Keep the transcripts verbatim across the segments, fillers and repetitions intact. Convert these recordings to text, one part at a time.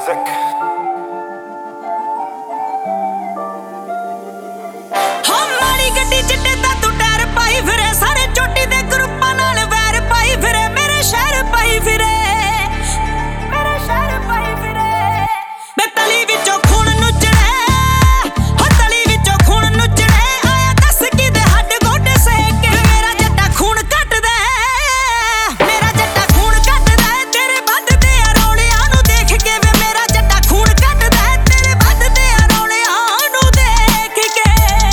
music. हमारी गड्डी चिट्टे दा तू टायर पाई फिरे, सारे चोटी दे ग्रुपां नाल वैर पाई फिरे, मेरे शहर पाई फिरे, मेरे शहर पाई फिरे। मैं तली विचों खून नुचड़े, हो तली विचों खून नुचड़े, आया दस की दे हड्ड गोडे सेक के, मेरा जट्टा खून कट दे, मेरा जट्टा खून कट दे, तेरे बददे रौलियां नू देख के वे, मेरा जट्टा खून कट दे, तेरे बददे रौलियां नू देख के।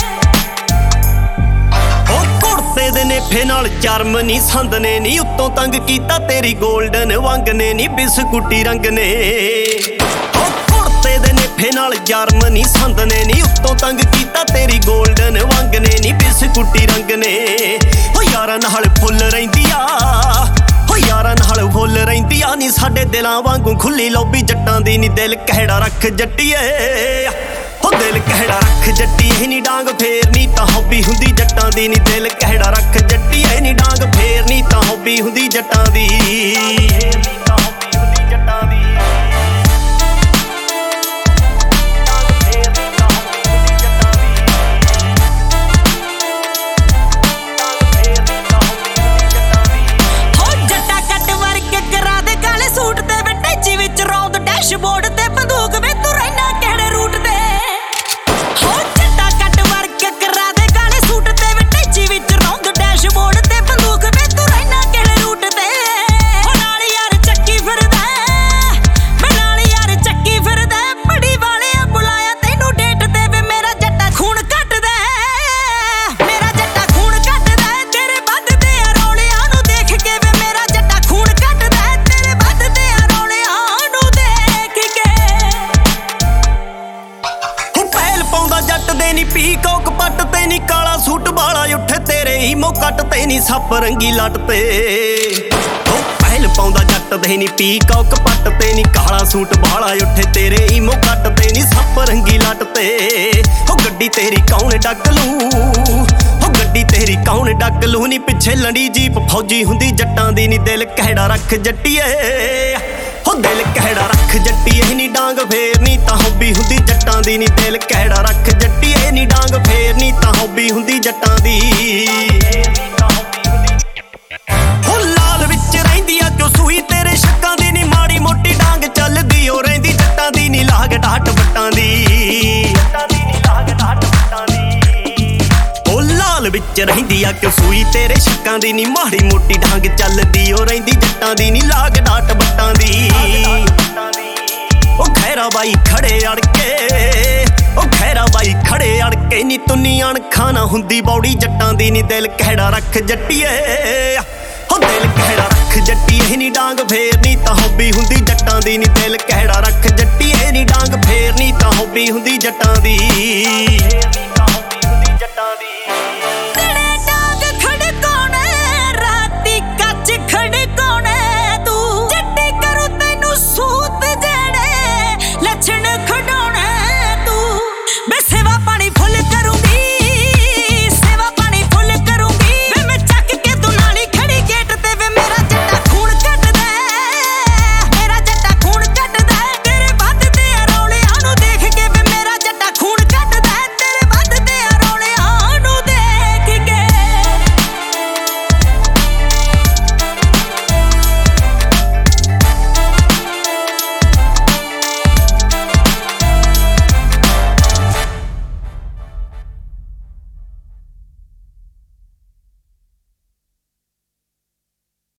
ਦੇ ਨੇਫੇ ਨਾਲ ਚਰਮ ਨੀ ਸੰਦ ਨੇ ਨੀ ਉੱਤੋਂ ਤੰਗ ਕੀਤਾ ਤੇਰੀ 골ਡਨ ਵੰਗ ਨੇ ਨੀ ਬਿਸਕੁਟੀ ਰੰਗ ਨੇ। ਓ ਕੁੜਤੇ ਦੇ ਨੇਫੇ ਨਾਲ ਚਰਮ ਨੀ ਸੰਦ ਨੇ ਨੀ ਉੱਤੋਂ ਤੰਗ ਕੀਤਾ ਤੇਰੀ 골ਡਨ ਵੰਗ ਨੇ ਨੀ ਬਿਸਕੁਟੀ ਰੰਗ ਨੇ। ਓ ਯਾਰਾਂ ਨਾਲ ਫੁੱਲ ਰਹਿੰਦੀ ਆ, ਓ ਯਾਰਾਂ ਨਾਲ ਫੁੱਲ ਰਹਿੰਦੀ ਆ ਨੀ ਸਾਡੇ ਦਿਲਾਂ ਵਾਂਗੂ ਖੁੱਲੀ ਲੋਬੀ ਜੱਟਾਂ ਦੀ ਨੀ ਦਿਲ ਕਿਹੜਾ ਰੱਖ ਜੱਟੀਏ। ਹੋ ਦਿਲ ਕਿਹੜਾ ਰੱਖ ਜੱਟੀਏ ਨੀ ਡਾਂਗ ਫੇਰਨੀ ਤਾਂ ਹੌਬੀ ਹੁੰਦੀ ਜੱਟਾਂ ਦੀ ਨੀ ਦਿਲ ਕਿਹੜਾ ਰੱਖ ਜੱਟੀਏ ਨੀ ਡਾਂਗ ਫੇਰਨੀ ਤਾਂ ਹੌਬੀ ਹੁੰਦੀ ਜੱਟਾਂ ਦੀ। ਡੈਸ਼ਬੋਰਡ ਤੇ ਬੰਦੂਕ ਵੇ ਤੂੰ ਰਹਿਣਾ ਕਿਹੜੇ ਰੂਟ ਤੇ, ਹੋ ਜੱਟਾ ਕੱਟ ਵਰਕ ਕਰਾ ਦੇ ਕਾਲੇ ਸੂਟ ਤੇ ਵੇ ਟੈਚੀ ਵਿੱਚ ਰੌਂਦ ਡੈਸ਼ਬੋਰਡ ਤੇ ਬੰਦੂਕ ਵੇ ਤੂੰ ਰਹਿਣਾ ਕਿਹੜੇ ਰੂਟ ਤੇ। ਹੋ ਨਾਲ ਯਾਰ ਚੱਕੀ ਫਿਰਦਾ, ਮੈਂ ਨਾਲ ਯਾਰ ਚੱਕੀ ਫਿਰਦਾ, ਬੜੀ ਵਾਲਿਆ ਬੁਲਾਇਆ ਤੈਨੂੰ ਡੇਟ ਤੇ ਵੇ, ਮੇਰਾ ਜੱਟਾ ਖੂਨ ਕੱਟਦਾ, ਮੇਰਾ ਜੱਟਾ ਖੂਨ ਕੱਟਦਾ, ਤੇਰੇ ਵੱਧਦੇ ਰੌਲਿਆਂ ਨੂੰ ਦੇਖ ਕੇ ਵੇ, ਮੇਰਾ ਜੱਟਾ ਖੂਨ ਕੱਟਦਾ, ਤੇਰੇ ਵੱਧਦੇ ਰੌਲਿਆਂ ਨੂੰ ਦੇਖ ਕੇ। ਹੁਣ ਪਹਿਲ ਪਾਉਂਦਾ ਜੱਟ ਦੇ ਨੀ ਪੀਕੌਕ ਪੱਟ ਤੇ ਨੀ ਕਾਲਾ ਸੂਟ ਵਾਲਾ ਉੱਠੇ ਤੇਰੇ ਹੀ ਮੋਕੱਟ ਤੇ ਨੀ ਸੱਪ ਰੰਗੀ ਲੱਟ ਤੇ। ਉਹ ਪਹਿਲ ਪਾਉਂਦਾ ਜੱਟ ਦੇ ਨੀ ਪੀਕੌਕ ਪੱਟ ਤੇ ਨੀ ਕਾਲਾ ਸੂਟ ਵਾਲਾ ਉੱਠੇ ਤੇਰੇ ਹੀ ਮੋਕੱਟ ਤੇ ਨੀ ਸੱਪ ਰੰਗੀ ਲੱਟ ਤੇ। ਉਹ ਗੱਡੀ ਤੇਰੀ ਕੌਣ ਡੱਕ ਲੂ, ਉਹ ਗੱਡੀ ਤੇਰੀ ਕੌਣ ਡੱਕ ਲੂ ਨੀ ਪਿੱਛੇ ਲੰਡੀ ਜੀਪ ਫੌਜੀ ਹੁੰਦੀ ਜੱਟਾਂ ਦੀ ਨੀ ਦਿਲ ਕਿਹੜਾ ਰੱਖ ਜੱਟੀਏ। ਹੋ ਦਿਲ ਕਿਹੜਾ ਰੱਖ ਜੱਟੀਏ ਨੀ ਡਾਂਗ ਫੇਰਨੀ ਤਾਂ ਹੌਬੀ ਹੁੰਦੀ ਜੱਟਾਂ ਦੀ ਨੀ ਦਿਲ ਕਿਹੜਾ ਰੱਖ ਜੱਟੀਏ ਨੀ ਡਾਂਗ ਫੇਰਨੀ ਤਾਂ ਹੌਬੀ ਹੁੰਦੀ ਜੱਟਾਂ ਦੀ। ਹੋ ਲਾਲ ਵਿੱਚ ਰਹਿੰਦੀ ਆ ਕਿਉਂ ਸੂਈ ਤੇਰੇ ਸ਼ੱਕਾਂ ਦੀ ਨੀ ਮਾੜੀ ਮੋਟੀ ਡਾਂਗ ਚੱਲਦੀ ਓ ਰਹਿੰਦੀ ਜੱਟਾਂ ਦੀ ਨੀ ਲਾਗ ਡਾਟ ਵੱਟਾਂ ਦੀ। ਹੋ ਲਾਲ ਵਿੱਚ ਰਹਿੰਦੀ ਆ ਕਿਉਂ ਸੂਈ ਤੇਰੇ ਸ਼ੱਕਾਂ ਦੀ ਨੀ ਮਾੜੀ ਮੋਟੀ ਡਾਂਗ ਚੱਲਦੀ ਓ ਰਹਿੰਦੀ ਜੱਟਾਂ ਦੀ ਨੀ ਲਾਗ ਡਾਟ ਵੱਟਾਂ ਦੀ। ਉਹ ਖੈਰਾ ਬਾਈ ਖੜੇ ਅੜ ਕੇ, ਉਹ ਖੈਰਾ ਬਾਈ ਖੜੇ ਅੜ ਕੇ ਨੀ ਤੁੰਨੀ ਅਣਖਾਂ ਨਾ ਹੁੰਦੀ ਬੌੜੀ ਜੱਟਾਂ ਦੀ ਨੀ ਦਿਲ ਕਿਹੜਾ ਰੱਖ ਜੱਟੀਏ। ਹੋ ਦਿਲ ਕਿਹੜਾ ਰੱਖ ਜੱਟੀਏ ਨੀ ਡਾਂਗ ਫੇਰਨੀ ਤਾਂ ਹੌਬੀ ਹੁੰਦੀ ਜੱਟਾਂ ਦੀ ਨੀ ਦਿਲ ਕਿਹੜਾ ਰੱਖ ਜੱਟੀਏ ਨੀ ਡਾਂਗ ਫੇਰਨੀ ਤਾਂ ਹੌਬੀ ਹੁੰਦੀ ਜੱਟਾਂ ਦੀ।